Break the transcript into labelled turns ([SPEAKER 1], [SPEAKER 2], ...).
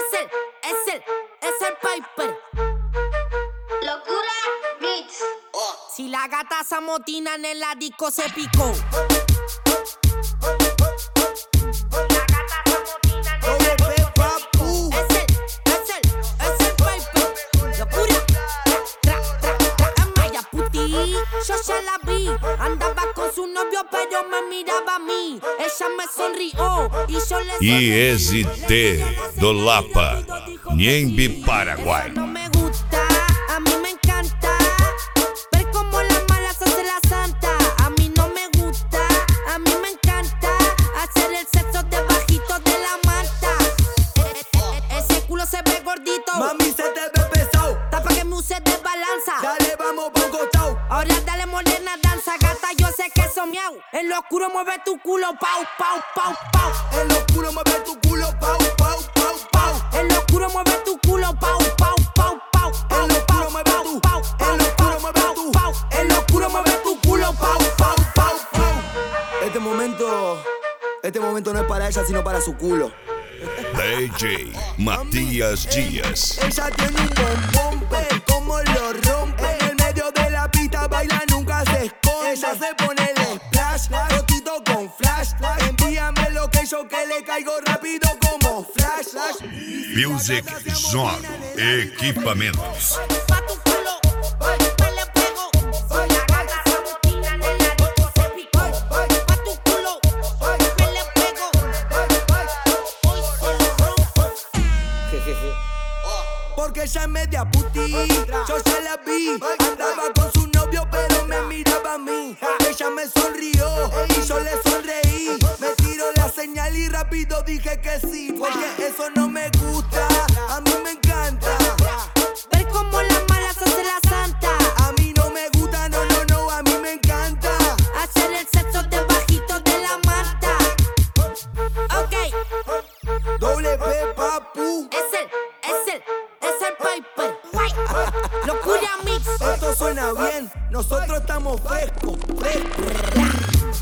[SPEAKER 1] Es el Piper.
[SPEAKER 2] Locura Beats.
[SPEAKER 1] Si la gata se amotinan en la disco se picó. La gata se amotinan en la disco se picó. Es el Piper. Locura. Maya puti. Yo ya la vi. Andaba con su novio pero me miraba a mí. Ella me sonrió y yo le sonreí.
[SPEAKER 3] IST do Lapa, Niembi, Paraguay.
[SPEAKER 1] No me gusta, a mí me encanta ver cómo la mala se hace la santa. A mí no me gusta, a mí me encanta hacer el sexo debajito de la manta. Ese culo se ve gordito,
[SPEAKER 4] Mami, se te ve pesado.
[SPEAKER 1] tapa que me use de balanza.
[SPEAKER 4] Dale, vamos pa' un costado.
[SPEAKER 1] Ahora dale morena, danza, gata, yo sé que eso miau. En lo oscuro mueve tu culo, pau, pau, pau, pau.
[SPEAKER 4] En lo oscuro mueve tu culo, pau, pau, pau, pau.
[SPEAKER 1] En lo oscuro mueve tu culo, pau, pau, pau, pau.
[SPEAKER 4] En lo oscuro mueve tu, en lo oscuro mueve tu, en lo oscuro mueve tu culo, pau, pau, pau, pau. Este momento no es para ella, sino para su culo.
[SPEAKER 3] DJ Matías Díaz.
[SPEAKER 4] Ella tiene un bombón, ve cómo lo rompe. En el medio de la pista baila, nunca se esconde. Ella se pone el splash, rotito con flash. Envíame lo que yo que le caigo rápido como flash.
[SPEAKER 3] Music Zone Equipamentos.
[SPEAKER 1] Pa' tu culo, me le pego. La gata se amotinan en la disco se picó. Pa' tu culo, me le pego. Hoy se lo rompo.
[SPEAKER 4] Porque ella es media puti, yo ya la vi. Andaba con su novio pero me miraba a mí. Ella me sonrió y yo le sonreí. Me tiró la señal y rápido dije que sí. Porque eso no me gusta, a mí me encanta.
[SPEAKER 1] Ver cómo la mala se hace la santa.
[SPEAKER 4] A mí no me gusta, no, no, no, a mí me encanta.
[SPEAKER 1] Hacer el sexo debajito de la manta. Ok,
[SPEAKER 4] Doble P, papu.
[SPEAKER 1] es el Piper. Locura Mix.
[SPEAKER 4] Esto suena bien, nosotros estamos frescos, frescos.